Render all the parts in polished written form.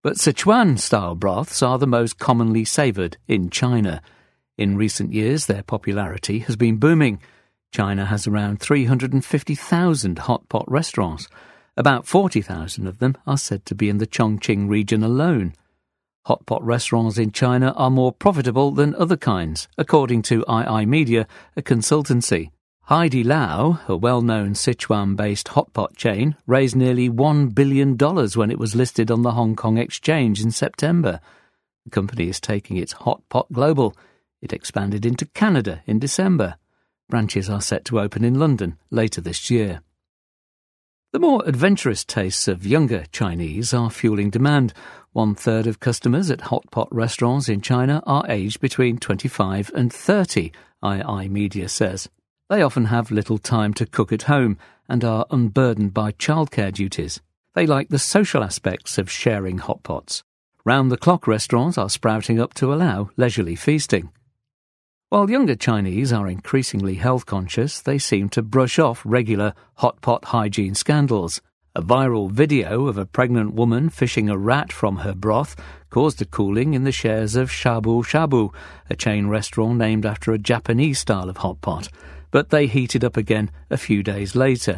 But Sichuan-style broths are the most commonly savoured in China. In recent years, their popularity has been booming. China has around 350,000 hot pot restaurants. About 40,000 of them are said to be in the Chongqing region alone. Hot pot restaurants in China are more profitable than other kinds, according to II Media, a consultancy. Haidilao, a well-known Sichuan-based hot pot chain, raised nearly $1 billion when it was listed on the Hong Kong Exchange in September. The company is taking its hot pot global. It expanded into Canada in December. Branches are set to open in London later this year. The more adventurous tastes of younger Chinese are fueling demand. 1/3 of customers at hot pot restaurants in China are aged between 25 and 30, II Media says. They often have little time to cook at home and are unburdened by childcare duties. They like the social aspects of sharing hot pots. Round-the-clock restaurants are sprouting up to allow leisurely feasting. While younger Chinese are increasingly health-conscious, they seem to brush off regular hot pot hygiene scandals. A viral video of a pregnant woman fishing a rat from her broth caused a cooling in the shares of Shabu Shabu, a chain restaurant named after a Japanese style of hot pot, but they heated up again a few days later.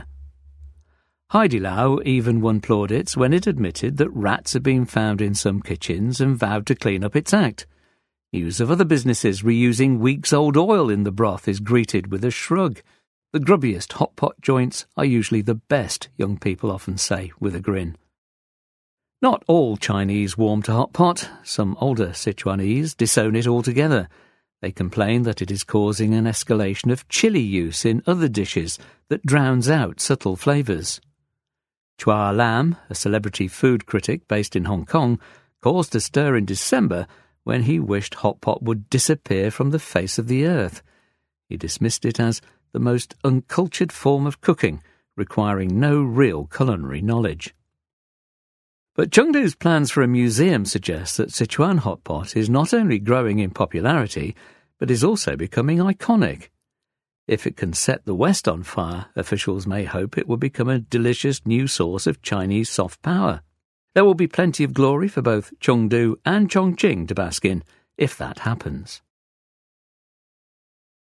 Haidilao even won plaudits when it admitted that rats had been found in some kitchens and vowed to clean up its act. News of other businesses reusing weeks-old oil in the broth is greeted with a shrug. The grubbiest hot pot joints are usually the best, young people often say with a grin. Not all Chinese warm to hot pot. Some older Sichuanese disown it altogether. They complain that it is causing an escalation of chili use in other dishes that drowns out subtle flavours. Chua Lam, a celebrity food critic based in Hong Kong, caused a stir in December when he wished hot pot would disappear from the face of the earth. He dismissed it as the most uncultured form of cooking, requiring no real culinary knowledge. But Chengdu's plans for a museum suggest that Sichuan hot pot is not only growing in popularity, but is also becoming iconic. If it can set the West on fire, officials may hope it will become a delicious new source of Chinese soft power. There will be plenty of glory for both Chengdu and Chongqing to bask in, if that happens.